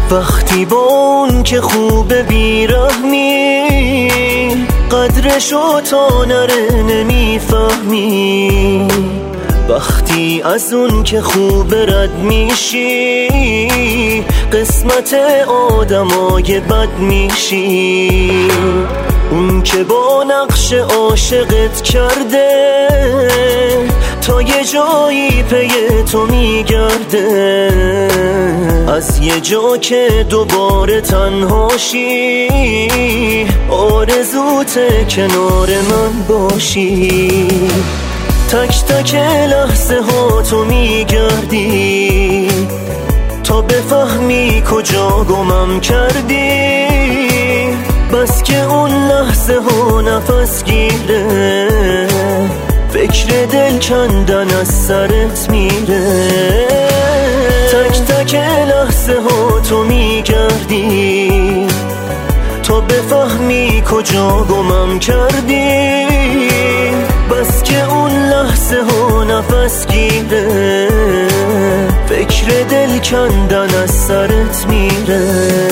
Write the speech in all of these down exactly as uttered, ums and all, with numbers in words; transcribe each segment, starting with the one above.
وقتی با اون که خوب بیرحمی قدرشو تا نره نمیفهمی. وقتی از اون که خوب رد میشی قسمت آدمای بد میشی. اون که با نقش عاشقت کرده تا یه جایی پی تو میگرده، از یه جا که دوباره تنهاشی آرزوته کنار من باشی. تک تک لحظه ها تو میگردی تا بفهمی کجا گمم کردی. بس که اون لحظه ها نفس گیره، فکر دل کندن از سرت میره. تک تک لحظه ها تو میگردی تا بفهمی کجا گمم کردی. بس که اون لحظه ها نفس گیره، فکر دل کندن از سرت میره.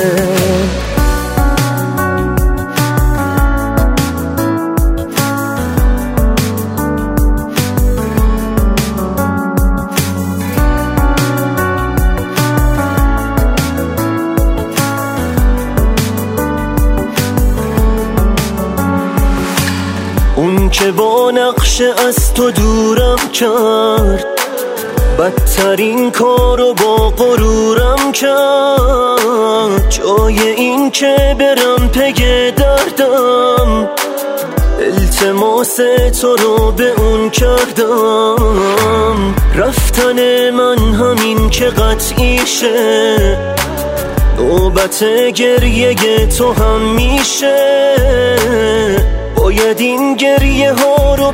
اون که با نقش از تو دورم کرد، بدترین کارو با غرورم کرد. جای این که برم پی دردم التماس تو رو به اون کردم. رفتن من همین که قطعیشه، نوبت گریه تو هم میشه. باید این گریه ها رو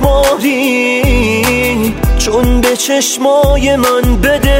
بشماری، چون به چشمای من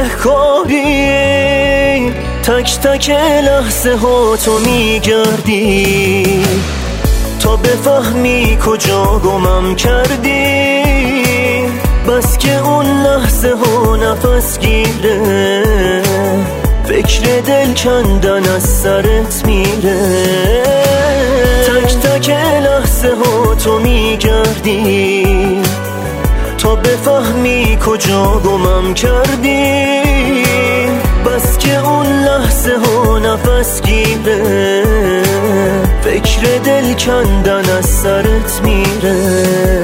بدهکاری. تک تک لحظه ها تو میگردی تا بفهمی کجا گمم کردی. بس که اون لحظه ها نفس گیره، فکر دل کندن از سرت میره. تک تک لحظه ها تو میگردی تا بفهمی کجا گمم کردی. بس که اون لحظه ها نفس گیره، فکر دل کندن از سرت میره.